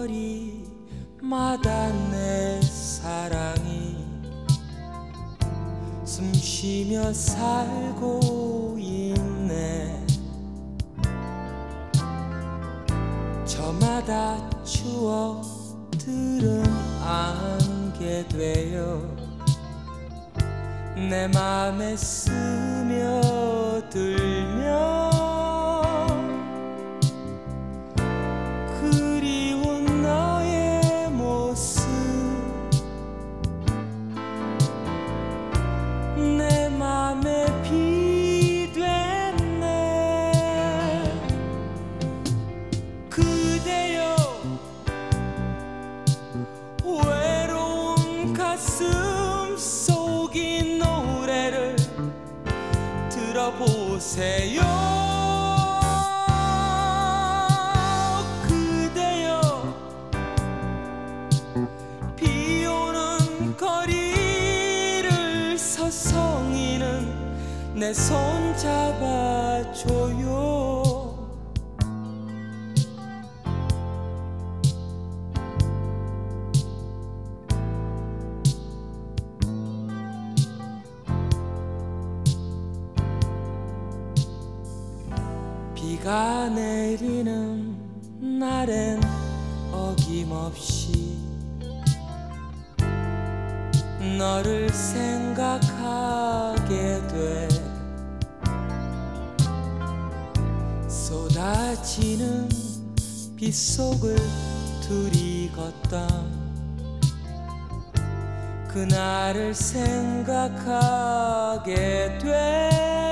거리마다 내 사랑이 숨쉬며 살고 있네. 저마다 추억들은 안게 되어 내 맘에 스며들며 그리운 너의 모습 내 맘에 비 됐네. 그대여 외로운 가슴 속 이 노래를 들어보세요. 그대여 비오는 거리를 서성이는 내 손 잡아줘요. 비가 내리는 날엔 어김없이 너를 생각하게 돼. 쏟아지는 빗속을 둘이 걷던 그날을 생각하게 돼.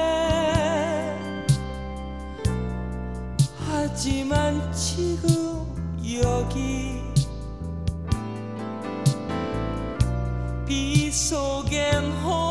하지만 지금 여기 빗속엔